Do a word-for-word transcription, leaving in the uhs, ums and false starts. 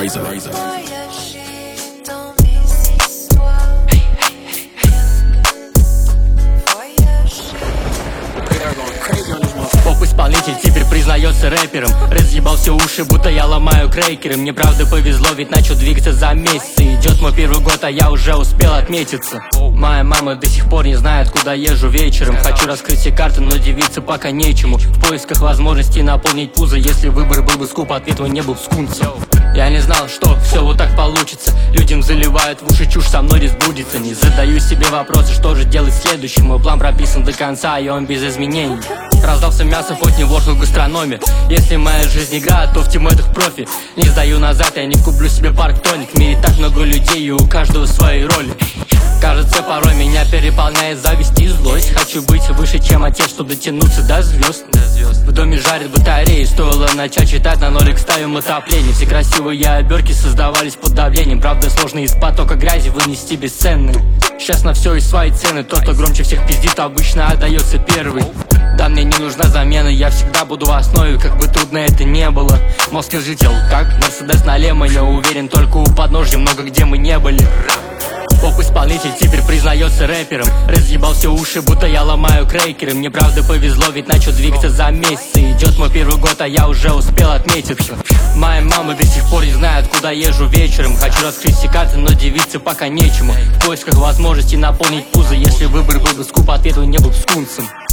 riser. Поп-исполнитель теперь признается рэпером. Разъебал все уши, будто я ломаю крекеры. Мне правда повезло, ведь начал двигаться за месяц. Идет мой первый год, а я уже успел отметиться. Моя мама до сих пор не знает, куда езжу вечером. Хочу раскрыть все карты, но удивиться пока нечему. В поисках возможности наполнить пузо. Если выбор был бы скуп, ответ мой не был скунсом. Я не знал, что все вот так получится. Людям заливают в уши чушь, со мной не сбудется. Не задаю себе вопросы, что же делать следующим. Мой план прописан до конца, и он без изменений. Раздался мясо, хоть не ворхал в гастрономе. Если моя жизнь игра, то в тиммейтах профи. Не сдаю назад, я не куплю себе парктоник. В мире так много людей, и у каждого свои роли. Кажется, порой меня переполняет зависть и злость. Хочу быть выше, чем отец, чтобы дотянуться до звезд. В доме жарит батареи, стоило начать читать, на нолик ставим отопление. Все красивые обертки создавались под давлением. Правда, сложно из потока грязи вынести бесценные. Сейчас на все есть свои цены. Тот, кто громче всех пиздит, обычно отдается первый. Да, мне не нужна замена, я всегда буду в основе, как бы трудно это не было. Мозг скажите, как Мерседес на Лемоне, уверен, только у подножья много где мы не были. Поп-исполнитель теперь признается рэпером. Разъебал все уши, будто я ломаю крекеры. Мне правда повезло, ведь начал двигаться за месяц. Идет мой первый год, а я уже успел отметиться. Моя мама до сих пор не знает, куда езжу вечером. Хочу раскрыть все карты, но девиться пока нечему. В поисках возможности наполнить пузо. Если выбор был бы скуп, ответ не был бы скунсом.